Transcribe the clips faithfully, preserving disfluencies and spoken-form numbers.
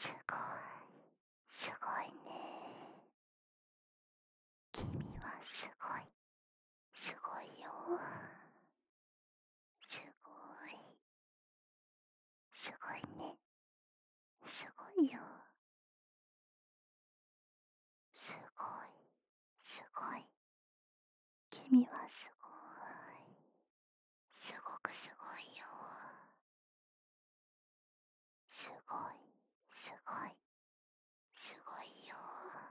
すごい、すごいね。君はすごい、すごいよ。すごい、すごいね。すごいよ。すごい、すごい。君はすごい。すごくすごいよ。すごい、すごい、すごいよ。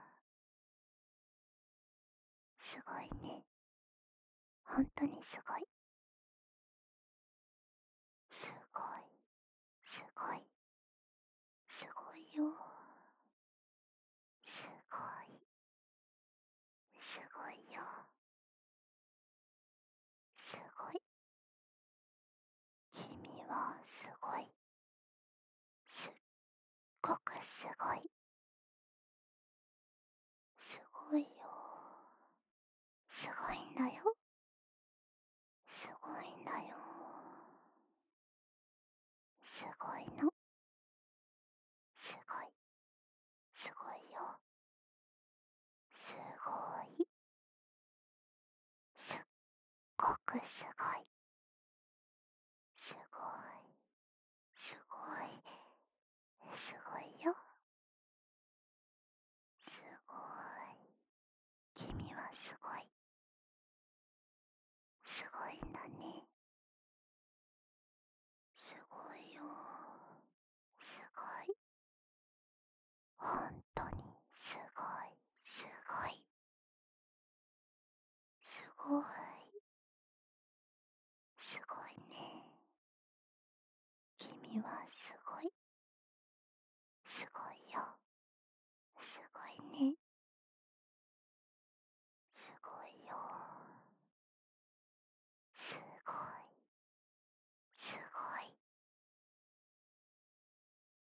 すごいね。本当にすごい。すごい、すごい、すごいよ。すごい、すごいよ。すごい。君はすごい。すっごくすごい。すごいよ。すごいんだよ。すごいんだよ。すごいの。すごい。すごいよ。すごい。すっごくすごい。すごい。すごい。すごいよ。すごい。君はすごい。すごいんだね。すごいよ。すごい。本当にすごい。すごい。すごい。すごいね。君はすごい。すごいよ。すごいね。